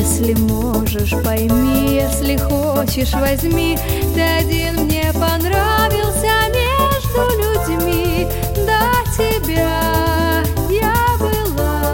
Если можешь, пойми, если хочешь, возьми. Ты один мне понравился между людьми. До тебя я была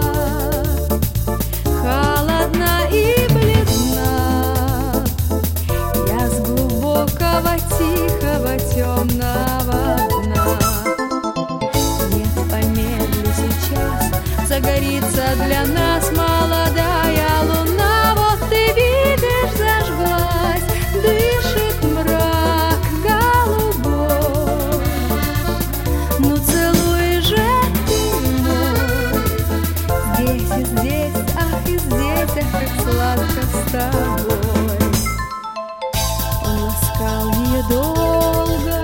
холодна и бледна. Я с глубокого, тихого, темного дна. Нет, помедли сейчас, загорится для нас молодая луна. Вот ты видишь, зажглась, дышит мрак голубой. Ну целуй же ты мой, здесь и здесь, ах и здесь, ах, как сладко с тобой. Он ласкал ее долго,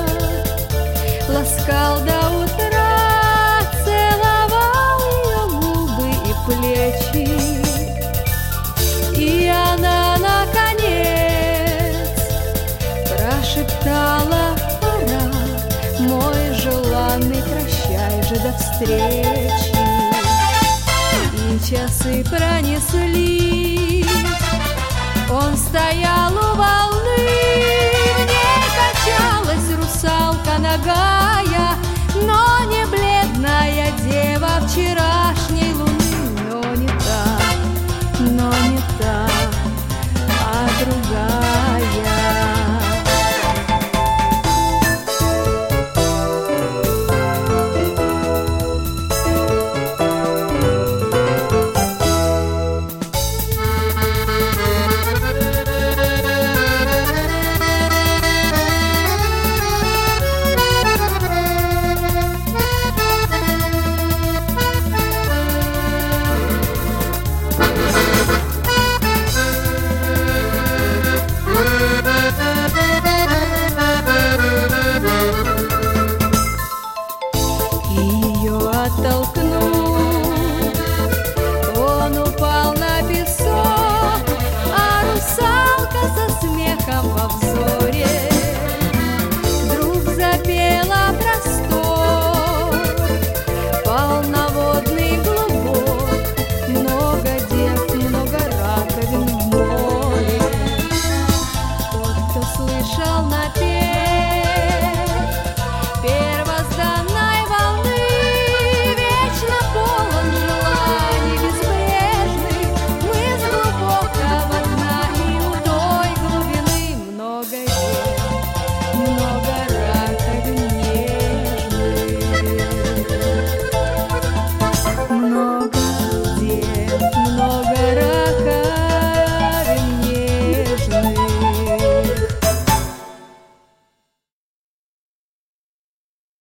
ласкал до утра, целовал ее губы и плечи. И она, наконец, прошептала: пора, мой желанный, прощай же, до встречи. И часы пронеслись, он стоял у волны, в ней качалась русалка нога.